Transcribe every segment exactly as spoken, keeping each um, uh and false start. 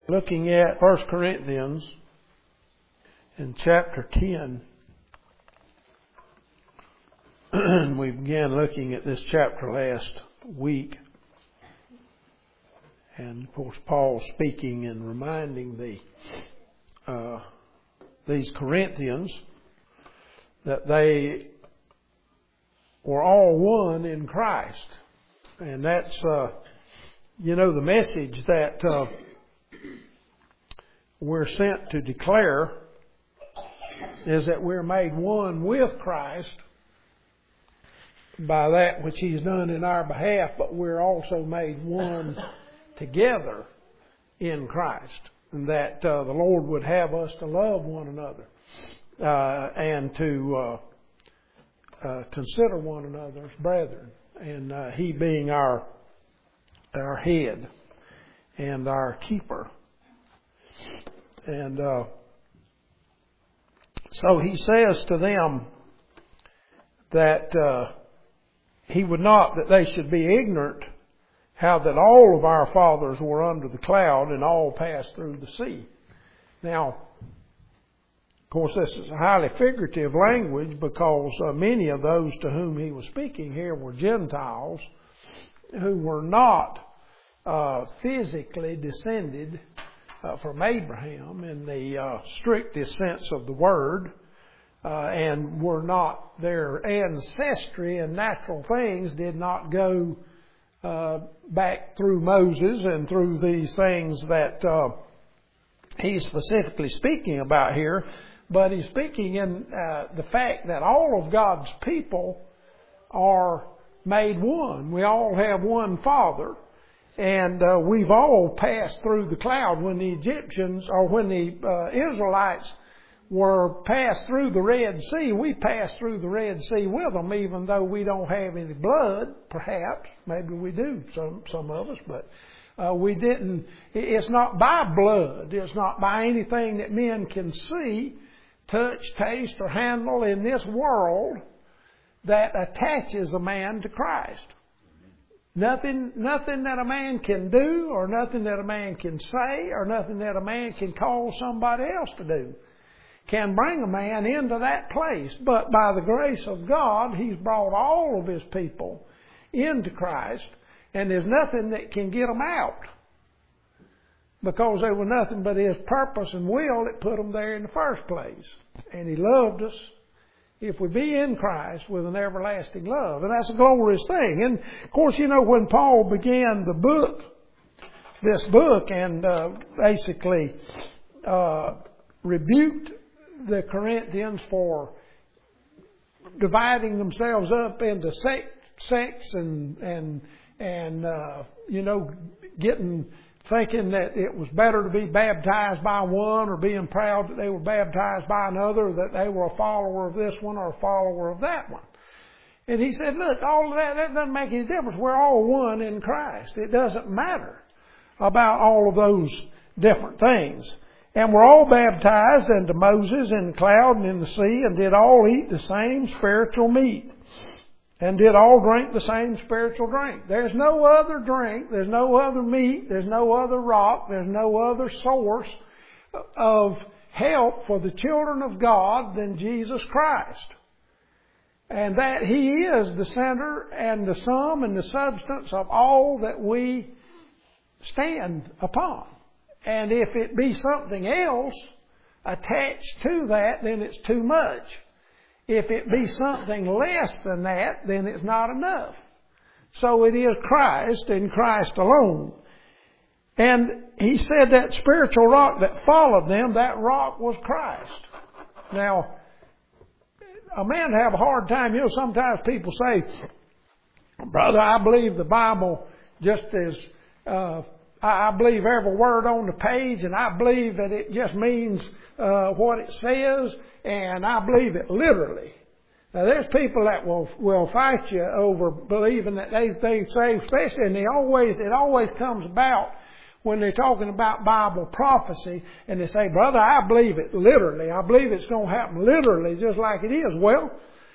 Looking at First Corinthians in chapter ten. We began looking at this chapter last week. And of course Paul speaking and reminding the uh, these Corinthians that they were all one in Christ. And that's, uh, you know, the message that uh, we're sent to declare is that we're made one with Christ by that which He's done in our behalf, but we're also made one together in Christ. And that uh, the Lord would have us to love one another uh, and to uh, uh, consider one another as brethren. And uh, He being our our head and our keeper. And uh, so He says to them that uh, He would not that they should be ignorant how that all of our fathers were under the cloud and all passed through the sea. Now, of course, this is a highly figurative language because uh, many of those to whom He was speaking here were Gentiles who were not uh, physically descended uh, from Abraham in the uh, strictest sense of the word, uh, and were not, their ancestry and natural things did not go uh, back through Moses and through these things that uh, he's specifically speaking about here. But he's speaking in uh, the fact that all of God's people are made one. We all have one Father. And uh, we've all passed through the cloud when the Egyptians, or when the uh, Israelites were passed through the Red Sea. We passed through the Red Sea with them, even though we don't have any blood, perhaps. Maybe we do, some, some of us, but uh, we didn't. It's not by blood. It's not by anything that men can see, touch, taste, or handle in this world that attaches a man to Christ. Nothing, nothing that a man can do, or nothing that a man can say, or nothing that a man can call somebody else to do can bring a man into that place. But by the grace of God, He's brought all of His people into Christ, and there's nothing that can get them out, because there was nothing but His purpose and will that put them there in the first place. And He loved us, if we be in Christ, with an everlasting love. And that's a glorious thing. And of course, you know, when Paul began the book, this book, and uh, basically uh, rebuked the Corinthians for dividing themselves up into sects and, and, and uh, you know, getting... thinking that it was better to be baptized by one, or being proud that they were baptized by another, that they were a follower of this one or a follower of that one. And he said, look, all of that, that doesn't make any difference. We're all one in Christ. It doesn't matter about all of those different things. And we're all baptized into Moses in the cloud and in the sea, and did all eat the same spiritual meat, and did all drink the same spiritual drink. There's no other drink, there's no other meat, there's no other rock, there's no other source of help for the children of God than Jesus Christ. And that He is the center and the sum and the substance of all that we stand upon. And if it be something else attached to that, then it's too much. If it be something less than that, then it's not enough. So it is Christ and Christ alone. And he said that spiritual rock that followed them, that rock was Christ. Now, a man have a hard time. You know, sometimes people say, brother, I believe the Bible just as, uh, I believe every word on the page, and I believe that it just means uh, what it says, and I believe it literally. Now, there's people that will will fight you over believing that they they say, especially, and they always it always comes about when they're talking about Bible prophecy, and they say, brother, I believe it literally. I believe it's going to happen literally, just like it is. Well,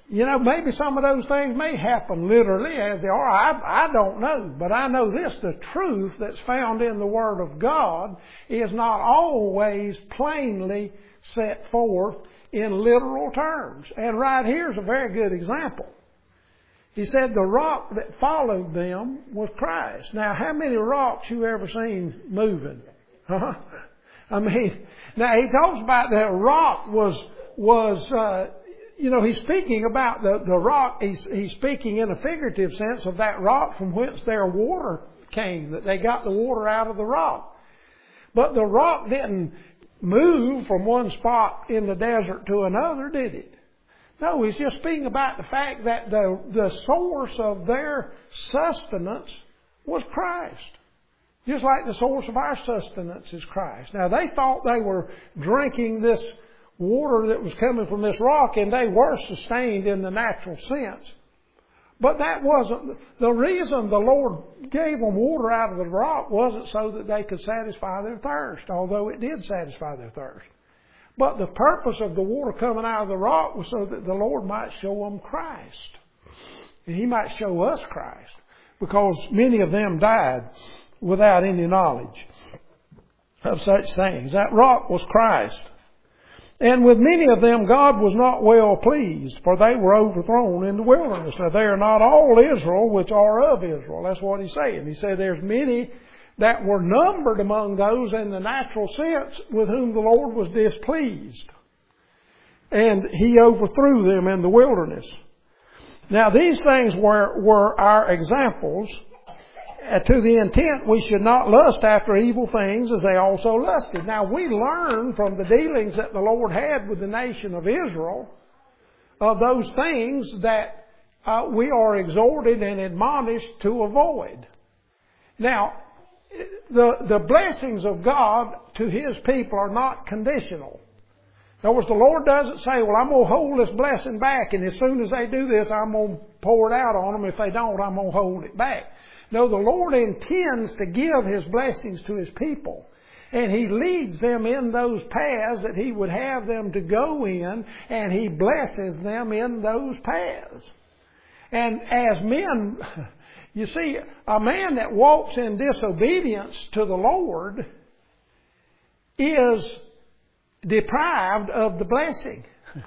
you know, maybe some of those things may happen literally as they are. I, I don't know. But I know this, the truth that's found in the Word of God is not always plainly set forth in literal terms. And right here's a very good example. He said the rock that followed them was Christ. Now, how many rocks you ever seen moving? Huh? I mean, now he talks about that rock was, was, uh, you know, he's speaking about the, the rock, he's, he's speaking in a figurative sense of that rock from whence their water came, that they got the water out of the rock. But the rock didn't move from one spot in the desert to another, did it? No, he's just speaking about the fact that the, the source of their sustenance was Christ. Just like the source of our sustenance is Christ. Now, they thought they were drinking this water that was coming from this rock, and they were sustained in the natural sense. But that wasn't, the reason the Lord gave them water out of the rock wasn't so that they could satisfy their thirst, although it did satisfy their thirst. But the purpose of the water coming out of the rock was so that the Lord might show them Christ. And He might show us Christ. Because many of them died without any knowledge of such things. That rock was Christ. And with many of them God was not well pleased, for they were overthrown in the wilderness. Now they are not all Israel which are of Israel. That's what He's saying. He said there's many that were numbered among those in the natural sense with whom the Lord was displeased. And He overthrew them in the wilderness. Now these things were, were our examples, uh, to the intent we should not lust after evil things as they also lusted. Now we learn from the dealings that the Lord had with the nation of Israel of those things that uh, we are exhorted and admonished to avoid. Now, The, the blessings of God to His people are not conditional. In other words, the Lord doesn't say, well, I'm going to hold this blessing back, and as soon as they do this, I'm going to pour it out on them. If they don't, I'm going to hold it back. No, the Lord intends to give His blessings to His people. And He leads them in those paths that He would have them to go in, and He blesses them in those paths. And as men... You see, a man that walks in disobedience to the Lord is deprived of the blessing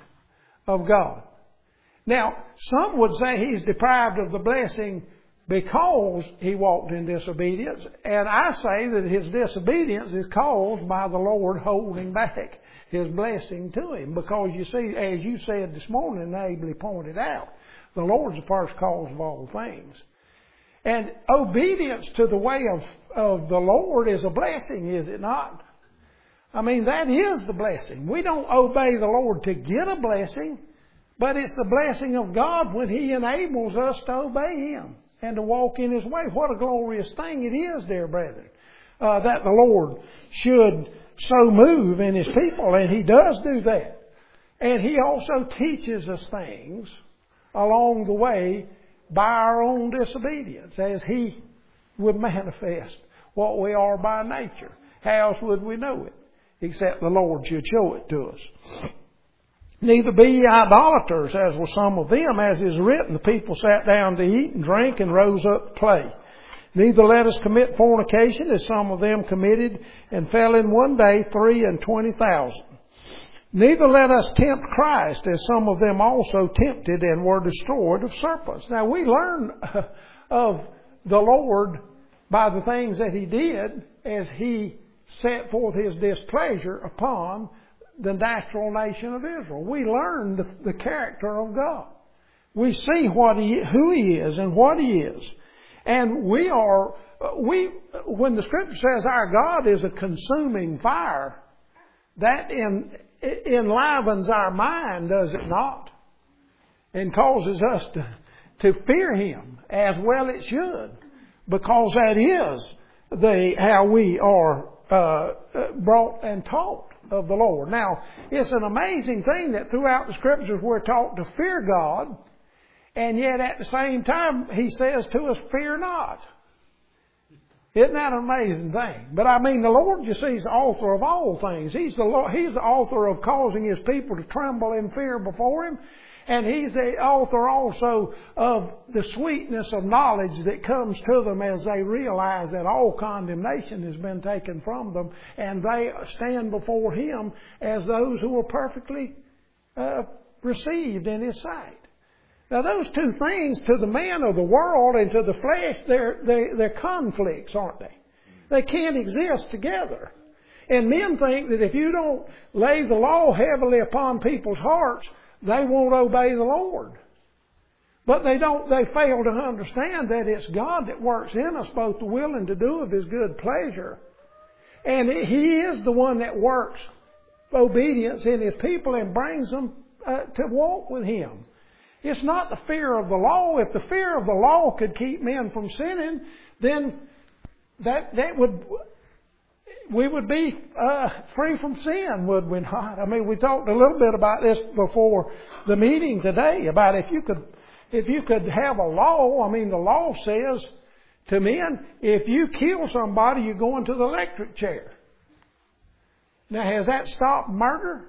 of God. Now, some would say he's deprived of the blessing because he walked in disobedience. And I say that his disobedience is caused by the Lord holding back His blessing to him. Because you see, as you said this morning and ably pointed out, the Lord's the first cause of all things. And obedience to the way of, of the Lord is a blessing, is it not? I mean, that is the blessing. We don't obey the Lord to get a blessing, but it's the blessing of God when He enables us to obey Him and to walk in His way. What a glorious thing it is, dear brethren, uh, that the Lord should so move in His people, and He does do that. And He also teaches us things along the way by our own disobedience, as He would manifest what we are by nature. How else would we know it? Except the Lord should show it to us. Neither be ye idolaters, as were some of them, as is written, the people sat down to eat and drink and rose up to play. Neither let us commit fornication, as some of them committed, and fell in one day three and twenty thousand. Neither let us tempt Christ, as some of them also tempted and were destroyed of serpents. Now we learn of the Lord by the things that He did as He set forth His displeasure upon the natural nation of Israel. We learn the, the character of God. We see what He, who He is and what He is. And we are, we, when the Scripture says our God is a consuming fire, that in, enlivens our mind, does it not? And causes us to, to fear Him, as well it should, because that is the how we are uh, brought and taught of the Lord. Now, it's an amazing thing that throughout the Scriptures we're taught to fear God, and yet at the same time He says to us, fear not. Isn't that an amazing thing? But I mean, the Lord, you see, is the author of all things. He's the Lord, He's the author of causing His people to tremble in fear before Him. And He's the author also of the sweetness of knowledge that comes to them as they realize that all condemnation has been taken from them, and they stand before Him as those who are perfectly uh, received in His sight. Now those two things, to the man of the world and to the flesh, they're, they're, they're conflicts, aren't they? They can't exist together. And men think that if you don't lay the law heavily upon people's hearts, they won't obey the Lord. But they don't, they fail to understand that it's God that works in us both the will and to do of His good pleasure. And He is the one that works obedience in His people and brings them uh, to walk with Him. It's not the fear of the law. If the fear of the law could keep men from sinning, then that, that would, we would be uh, free from sin, would we not? I mean, we talked a little bit about this before the meeting today, about if you could, if you could have a law. I mean, the law says to men, if you kill somebody, you go into the electric chair. Now, has that stopped murder?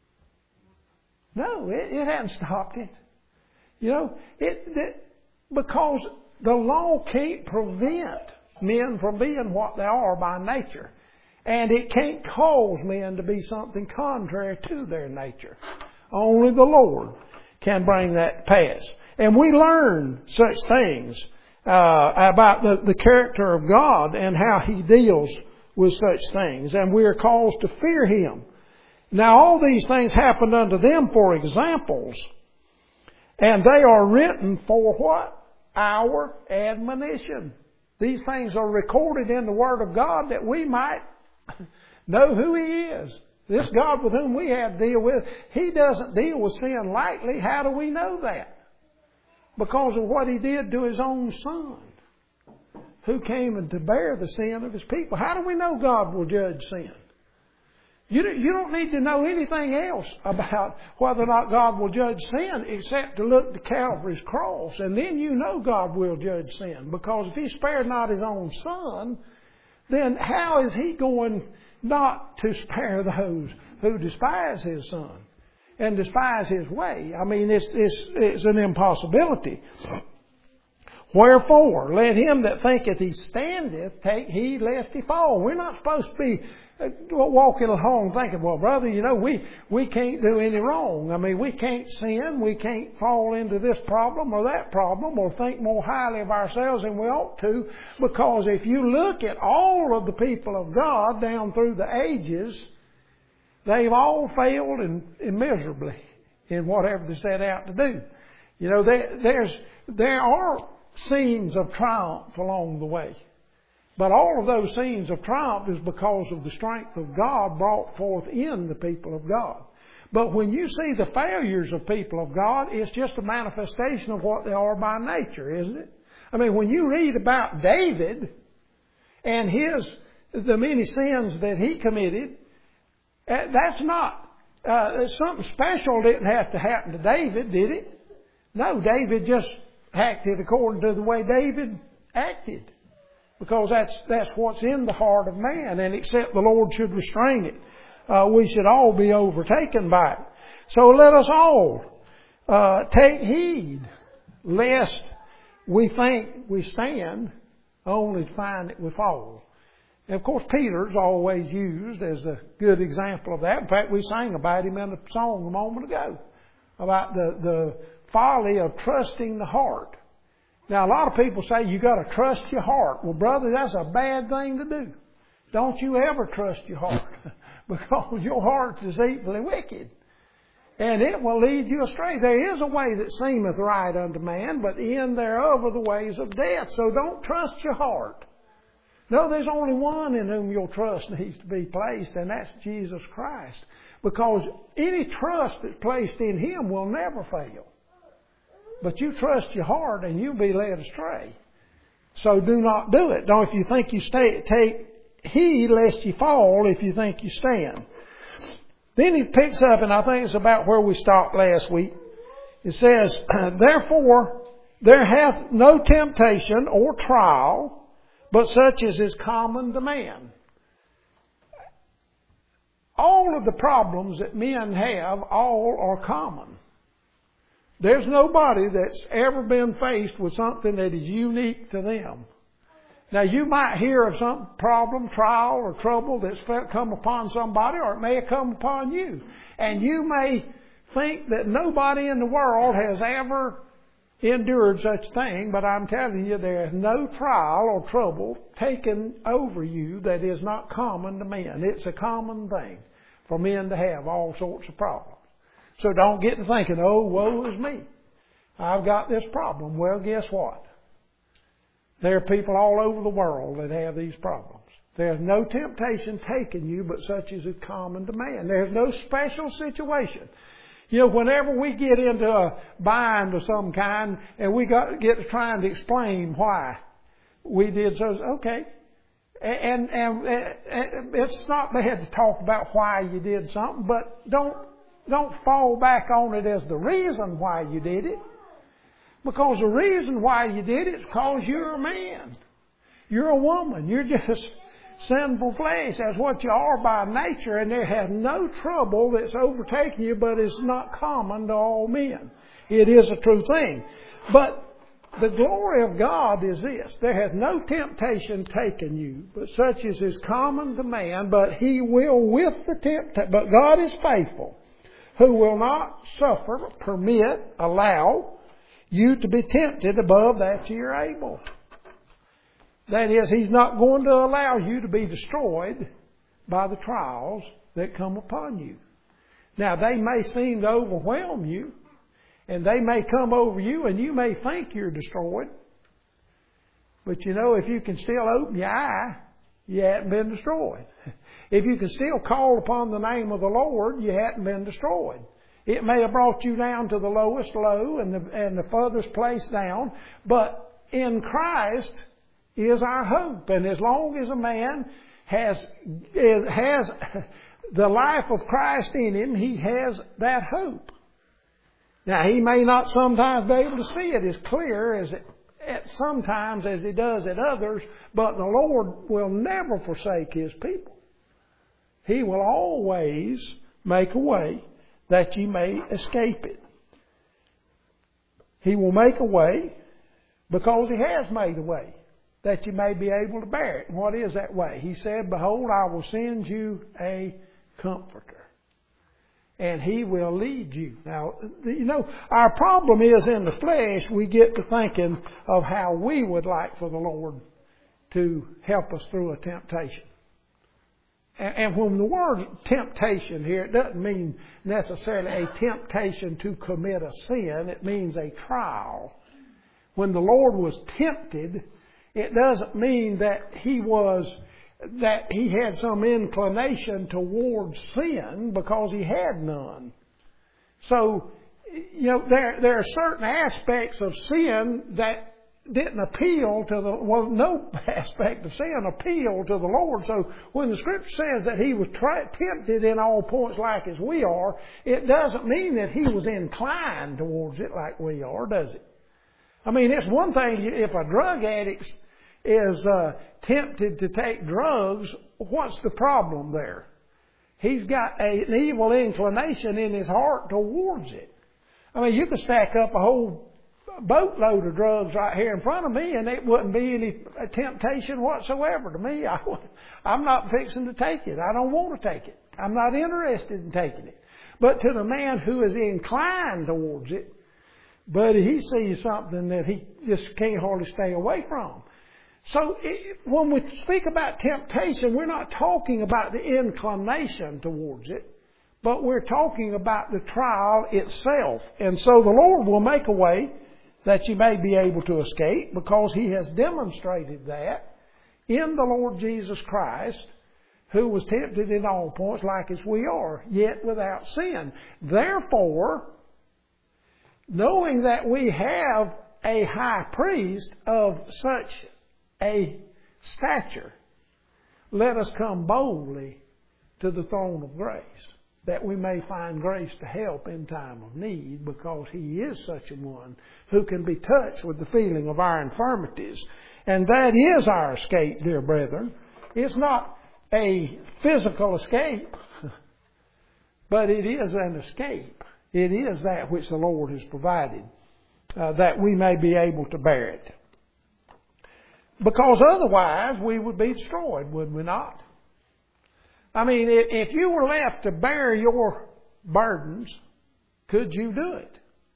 No, it, it hasn't stopped it. You know, it, it because the law can't prevent men from being what they are by nature. And it can't cause men to be something contrary to their nature. Only the Lord can bring that to pass. And we learn such things uh, about the, the character of God and how He deals with such things. And we are caused to fear Him. Now all these things happened unto them for examples. And they are written for what? Our admonition. These things are recorded in the Word of God that we might know who He is. This God with whom we have to deal with, He doesn't deal with sin lightly. How do we know that? Because of what He did to His own Son, who came and to bear the sin of His people. How do we know God will judge sin? You don't need to know anything else about whether or not God will judge sin except to look to Calvary's cross. And then you know God will judge sin. Because if He spared not His own Son, then how is He going not to spare those who despise His Son and despise His way? I mean, it's, it's, it's an impossibility. Wherefore, let him that thinketh he standeth take heed lest he fall. We're not supposed to be walking along thinking, well, brother, you know, we, we can't do any wrong. I mean, we can't sin. We can't fall into this problem or that problem or think more highly of ourselves than we ought to. Because if you look at all of the people of God down through the ages, they've all failed and, and miserably in whatever they set out to do. You know, there, there's, there are scenes of triumph along the way. But all of those scenes of triumph is because of the strength of God brought forth in the people of God. But when you see the failures of people of God, it's just a manifestation of what they are by nature, isn't it? I mean, when you read about David and his, the many sins that he committed, that's not, uh, something special didn't have to happen to David, did it? No, David just acted according to the way David acted. Because that's that's what's in the heart of man. And except the Lord should restrain it, uh, we should all be overtaken by it. So let us all uh, take heed lest we think we stand only to find that we fall. And of course, Peter's always used as a good example of that. In fact, we sang about him in the song a moment ago. About the, the folly of trusting the heart. Now, a lot of people say you got to trust your heart. Well, brother, that's a bad thing to do. Don't you ever trust your heart, because your heart is deceitfully wicked, and it will lead you astray. There is a way that seemeth right unto man, but the end thereof are the ways of death. So don't trust your heart. No, there's only one in whom your trust needs to be placed, and that's Jesus Christ. Because any trust that's placed in Him will never fail. But you trust your heart and you'll be led astray. So do not do it. Now, if you think you stay, take heed lest you fall if you think you stand. Then he picks up, and I think it's about where we stopped last week. It says, therefore, there hath no temptation or trial, but such as is common to man. All of the problems that men have, all are common. There's nobody that's ever been faced with something that is unique to them. Now, you might hear of some problem, trial, or trouble that's come upon somebody, or it may have come upon you. And you may think that nobody in the world has ever endured such thing, but I'm telling you, there is no trial or trouble taken over you that is not common to men. It's a common thing for men to have all sorts of problems. So don't get to thinking, oh, woe is me. I've got this problem. Well, guess what? There are people all over the world that have these problems. There's no temptation taken you but such as is common to man. There's no special situation. You know, whenever we get into a bind of some kind and we got get to trying to explain why we did so, okay. And, and, and it's not bad to talk about why you did something, but don't, don't fall back on it as the reason why you did it. Because the reason why you did it is because you're a man. You're a woman. You're just sinful flesh. That's what you are by nature. And there has no trouble that's overtaken you, but it's not common to all men. It is a true thing. But the glory of God is this. There has no temptation taken you, but such as is common to man. But He will with the temptation. But God is faithful, who will not suffer, permit, allow you to be tempted above that you're able. That is, He's not going to allow you to be destroyed by the trials that come upon you. Now, they may seem to overwhelm you, and they may come over you, and you may think you're destroyed. But you know, if you can still open your eye, you haven't been destroyed. If you can still call upon the name of the Lord, you haven't been destroyed. It may have brought you down to the lowest low and the, and the furthest place down, but in Christ is our hope. And as long as a man has, is, has the life of Christ in him, he has that hope. Now, he may not sometimes be able to see it as clear as it, at sometimes as he does at others, but the Lord will never forsake His people. He will always make a way that you may escape it. He will make a way because He has made a way that you may be able to bear it. And what is that way? He said, behold, I will send you a comforter, and He will lead you. Now, you know, our problem is in the flesh, we get to thinking of how we would like for the Lord to help us through a temptation. And when the word temptation here, it doesn't mean necessarily a temptation to commit a sin. It means a trial. When the Lord was tempted, it doesn't mean that He was, that He had some inclination towards sin, because He had none. So, you know, there, there are certain aspects of sin that didn't appeal to the, well, no aspect of sin appealed to the Lord. So when the Scripture says that He was tri- tempted in all points like as we are, it doesn't mean that He was inclined towards it like we are, does it? I mean, it's one thing if a drug addict is uh, tempted to take drugs, what's the problem there? He's got a, an evil inclination in his heart towards it. I mean, you could stack up a whole boatload of drugs right here in front of me, and it wouldn't be any temptation whatsoever to me. I, I'm not fixing to take it. I don't want to take it. I'm not interested in taking it. But to the man who is inclined towards it, but he sees something that he just can't hardly stay away from. So it, when we speak about temptation, we're not talking about the inclination towards it, but we're talking about the trial itself. And so the Lord will make a way that you may be able to escape, because He has demonstrated that in the Lord Jesus Christ, who was tempted in all points like as we are, yet without sin. Therefore, knowing that we have a high priest of such a stature, let us come boldly to the throne of grace, that we may find grace to help in time of need, because He is such a one who can be touched with the feeling of our infirmities. And that is our escape, dear brethren. It's not a physical escape, but it is an escape. It is that which the Lord has provided, uh, that we may be able to bear it. Because otherwise we would be destroyed, would we not? I mean, if you were left to bear your burdens, could you do it?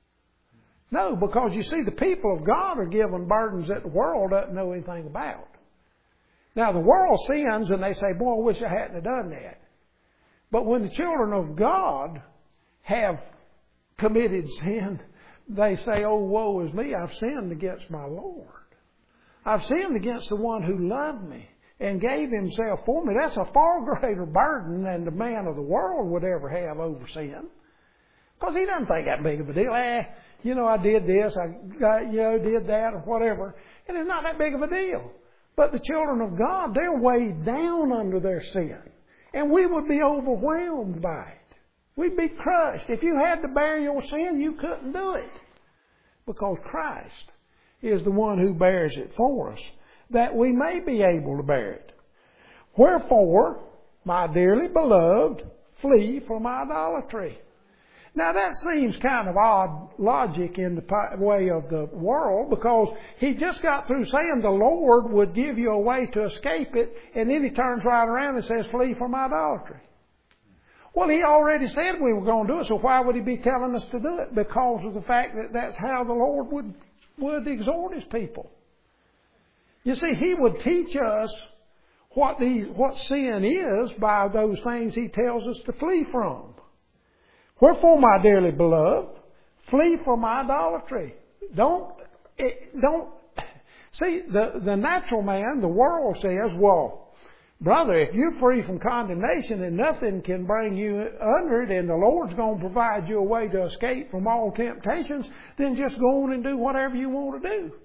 No, because you see, the people of God are given burdens that the world doesn't know anything about. Now, the world sins and they say, boy, I wish I hadn't have done that. But when the children of God have committed sin, they say, oh, woe is me, I've sinned against my Lord. I've sinned against the one who loved me and gave himself for me. That's a far greater burden than the man of the world would ever have over sin. Because he doesn't think that big of a deal. Eh, you know, I did this, I got, you know, did that or whatever. And it's not that big of a deal. But the children of God, they're weighed down under their sin. And we would be overwhelmed by it. We'd be crushed. If you had to bear your sin, you couldn't do it. Because Christ is the one who bears it for us, that we may be able to bear it. Wherefore, my dearly beloved, flee from idolatry. Now that seems kind of odd logic in the way of the world, because he just got through saying the Lord would give you a way to escape it, and then he turns right around and says, flee from idolatry. Well, he already said we were going to do it, so why would he be telling us to do it? Because of the fact that that's how the Lord would, would exhort his people. You see, he would teach us what these, what sin is by those things he tells us to flee from. Wherefore, my dearly beloved, flee from idolatry. Don't, it, don't, see, the, the natural man, the world says, well, brother, if you're free from condemnation and nothing can bring you under it, and the Lord's going to provide you a way to escape from all temptations, then just go on and do whatever you want to do.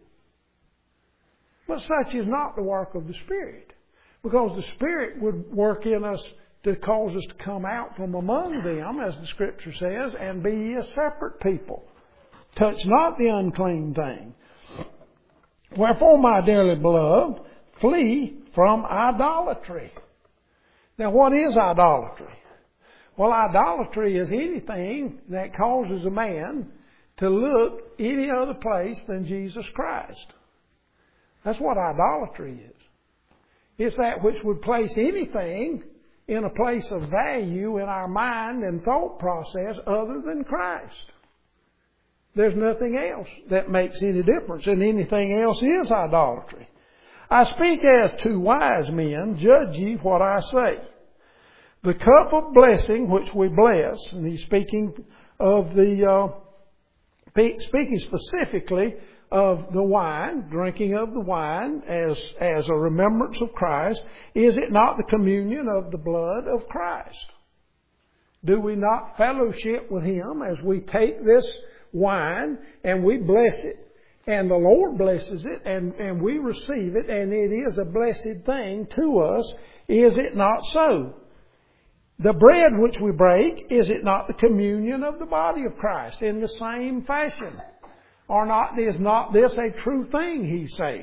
But such is not the work of the Spirit. Because the Spirit would work in us to cause us to come out from among them, as the Scripture says, and be a separate people. Touch not the unclean thing. Wherefore, my dearly beloved, flee from idolatry. Now, what is idolatry? Well, idolatry is anything that causes a man to look any other place than Jesus Christ. That's what idolatry is. It's that which would place anything in a place of value in our mind and thought process other than Christ. There's nothing else that makes any difference, and anything else is idolatry. I speak as to wise men, judge ye what I say. The cup of blessing which we bless, and he's speaking of the, uh, speaking specifically of the wine, drinking of the wine as, as a remembrance of Christ, is it not the communion of the blood of Christ? Do we not fellowship with Him as we take this wine and we bless it, and the Lord blesses it, and, and we receive it, and it is a blessed thing to us? Is it not so? The bread which we break, is it not the communion of the body of Christ in the same fashion? Or not, is not this a true thing, he's saying?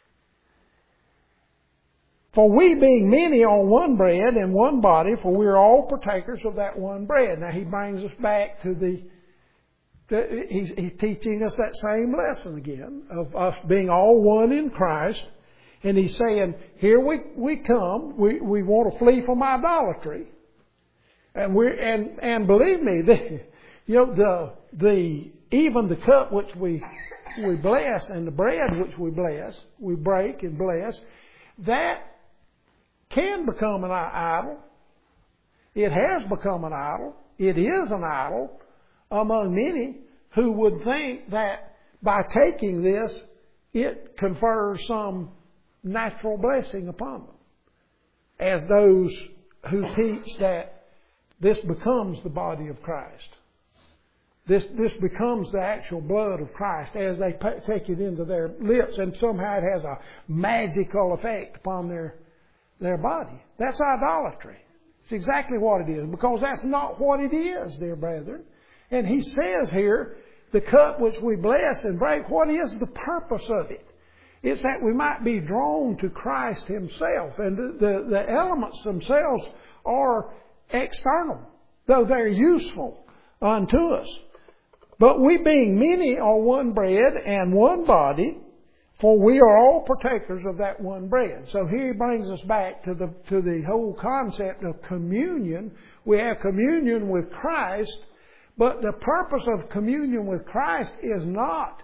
For we being many on one bread and one body, for we are all partakers of that one bread. Now he brings us back to the, the he's, he's teaching us that same lesson again of us being all one in Christ. And he's saying, here we, we come, we, we want to flee from idolatry. And we and, and believe me, the, you know, the, the, even the cup which we we bless and the bread which we bless, we break and bless, that can become an idol. It has become an idol. It is an idol among many who would think that by taking this, it confers some natural blessing upon them. As those who teach that this becomes the body of Christ. This, this becomes the actual blood of Christ as they take it into their lips, and somehow it has a magical effect upon their, their body. That's idolatry. It's exactly what it is, because that's not what it is, dear brethren. And he says here, the cup which we bless and break, what is the purpose of it? It's that we might be drawn to Christ Himself. And the, the, the elements themselves are external, though they're useful. unto us. But we being many are one bread and one body, for we are all partakers of that one bread. So here he brings us back to the, to the whole concept of communion. We have communion with Christ, but the purpose of communion with Christ is not,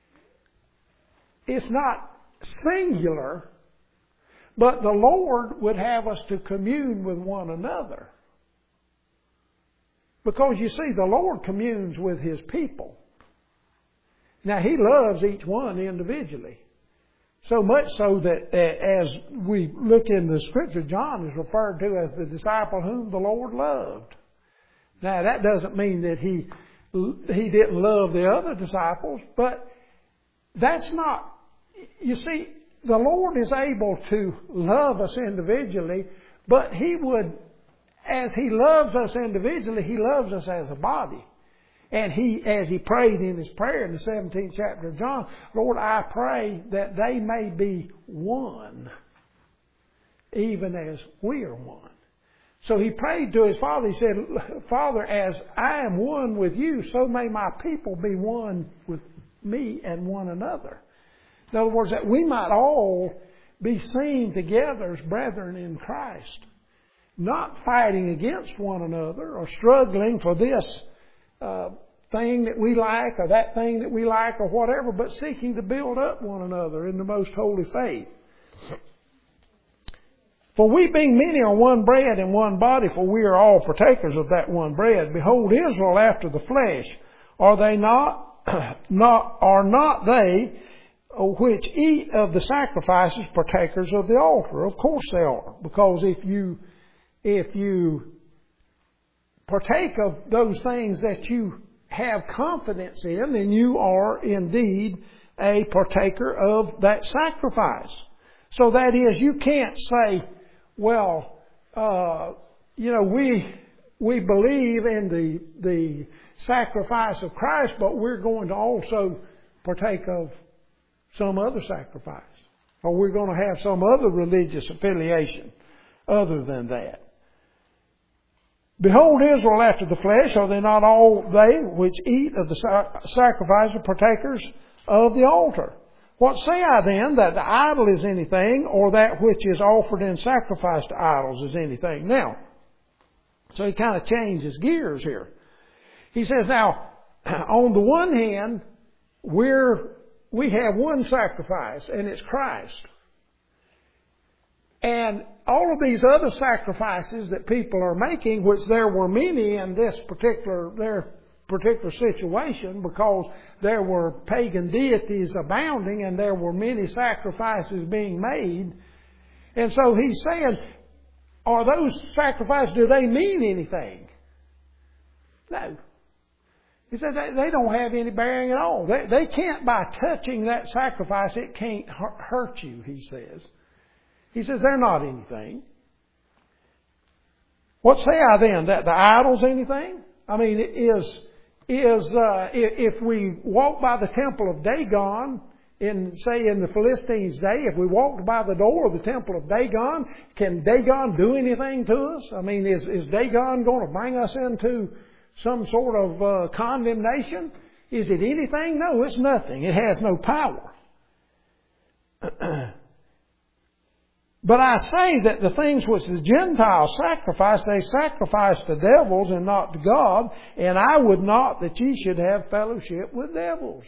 it's not singular, but the Lord would have us to commune with one another. Because you see, the Lord communes with His people. Now, He loves each one individually. So much so that uh, as we look in the Scripture, John is referred to as the disciple whom the Lord loved. Now, that doesn't mean that He, he didn't love the other disciples, but that's not, you see, the Lord is able to love us individually, but He would, as He loves us individually, He loves us as a body. And He, as He prayed in His prayer in the seventeenth chapter of John, Lord, I pray that they may be one, even as we are one. So He prayed to His Father. He said, Father, as I am one with You, so may my people be one with Me and one another. In other words, that we might all be seen together as brethren in Christ. Not fighting against one another or struggling for this uh, thing that we like or that thing that we like or whatever, but seeking to build up one another in the most holy faith. For we being many are one bread and one body, for we are all partakers of that one bread. Behold, Israel after the flesh, are they not, not are not they which eat of the sacrifices partakers of the altar? Of course they are, because if you If you partake of those things that you have confidence in, then you are indeed a partaker of that sacrifice. So that is, you can't say, well, uh, you know, we we believe in the the sacrifice of Christ, but we're going to also partake of some other sacrifice, or we're going to have some other religious affiliation other than that. Behold, Israel after the flesh, are they not all they which eat of the sacrifice of partakers of the altar? What say I then, that the idol is anything, or that which is offered in sacrifice to idols is anything? Now, so he kind of changes gears here. He says, now, on the one hand, we're, we have one sacrifice, and it's Christ. And all of these other sacrifices that people are making, which there were many in this particular, their particular situation, because there were pagan deities abounding and there were many sacrifices being made. And so he's saying, are those sacrifices, do they mean anything? No. He said they, they don't have any bearing at all. They, they can't, by touching that sacrifice, it can't hurt you, he says. He says they're not anything. What say I then? That the idol's anything? I mean, is is uh, if we walk by the temple of Dagon, in say in the Philistines' day, if we walked by the door of the temple of Dagon, can Dagon do anything to us? I mean, is is Dagon going to bring us into some sort of uh, condemnation? Is it anything? No, it's nothing. It has no power. But I say that the things which the Gentiles sacrifice, they sacrifice to devils and not to God, and I would not that ye should have fellowship with devils.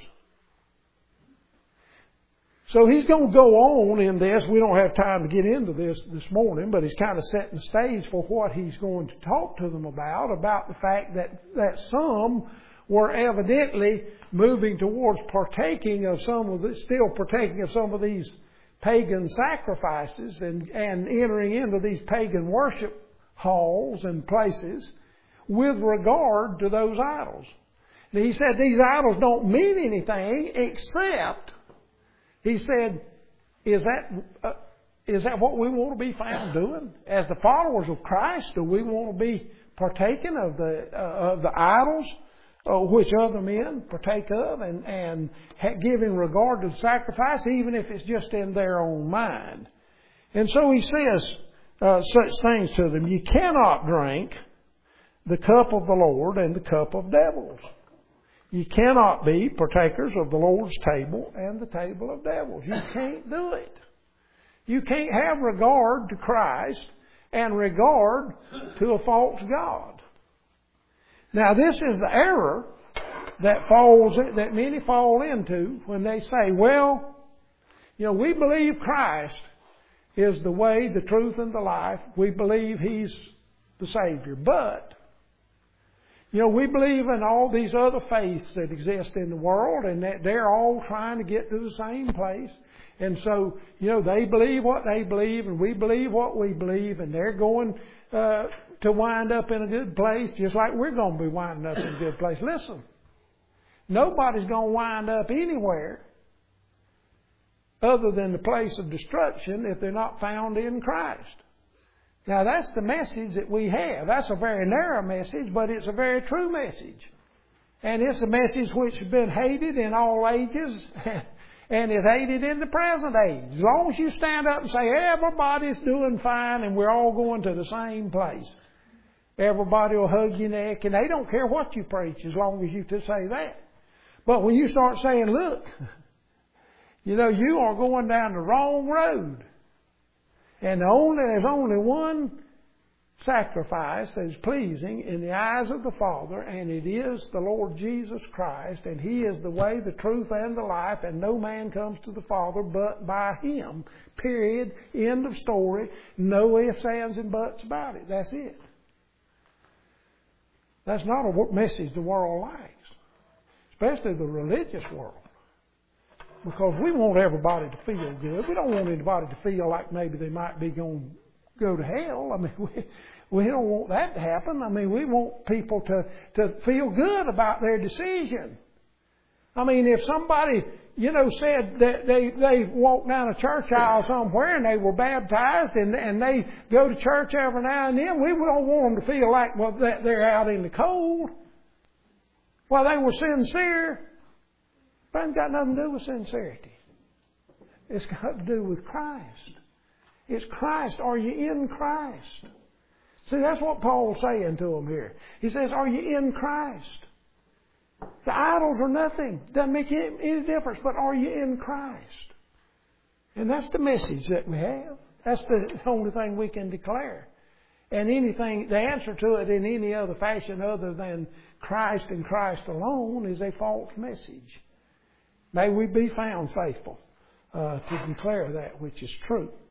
So he's going to go on in this. We don't have time to get into this this morning, but he's kind of setting the stage for what he's going to talk to them about, about the fact that, that some were evidently moving towards partaking of some of the, still partaking of some of these pagan sacrifices and, and entering into these pagan worship halls and places with regard to those idols. And he said these idols don't mean anything except, he said, is that uh, is that what we want to be found doing? As the followers of Christ, do we want to be partaking of the uh, of the idols Uh, which other men partake of and, and ha- giving regard to the sacrifice, even if it's just in their own mind. And so he says uh, such things to them. You cannot drink the cup of the Lord and the cup of devils. You cannot be partakers of the Lord's table and the table of devils. You can't do it. You can't have regard to Christ and regard to a false god. Now, this is the error that falls that many fall into when they say, well, you know, we believe Christ is the way, the truth, and the life. We believe He's the Savior. But, you know, we believe in all these other faiths that exist in the world, and that they're all trying to get to the same place. And so, you know, they believe what they believe, and we believe what we believe, and they're going uh, to wind up in a good place, just like we're going to be winding up in a good place. Listen, nobody's going to wind up anywhere other than the place of destruction if they're not found in Christ. Now, that's the message that we have. That's a very narrow message, but it's a very true message. And it's a message which has been hated in all ages and is hated in the present age. As long as you stand up and say, everybody's doing fine and we're all going to the same place, everybody will hug your neck, and they don't care what you preach as long as you just say that. But when you start saying, look, you know, you are going down the wrong road. And the only, there's only one sacrifice that is pleasing in the eyes of the Father, and it is the Lord Jesus Christ, and He is the way, the truth, and the life, and no man comes to the Father but by Him. Period. End of story. No ifs, ands, and buts about it. That's it. That's not a message the world likes, especially the religious world. Because we want everybody to feel good. We don't want anybody to feel like maybe they might be going to go to hell. I mean, we, we don't want that to happen. I mean, we want people to, to feel good about their decision. I mean, if somebody, you know, said that they, they walked down a church aisle somewhere and they were baptized and, and they go to church every now and then, we don't want them to feel like, well, that they're out in the cold. Well, they were sincere. But it hasn't got nothing to do with sincerity. It's got to do with Christ. It's Christ. Are you in Christ? See, that's what Paul's saying to them here. He says, are you in Christ? The idols are nothing. Doesn't make any difference. But are you in Christ? And that's the message that we have. That's the only thing we can declare. And anything, the answer to it in any other fashion other than Christ and Christ alone is a false message. May we be found faithful uh, to declare that which is true.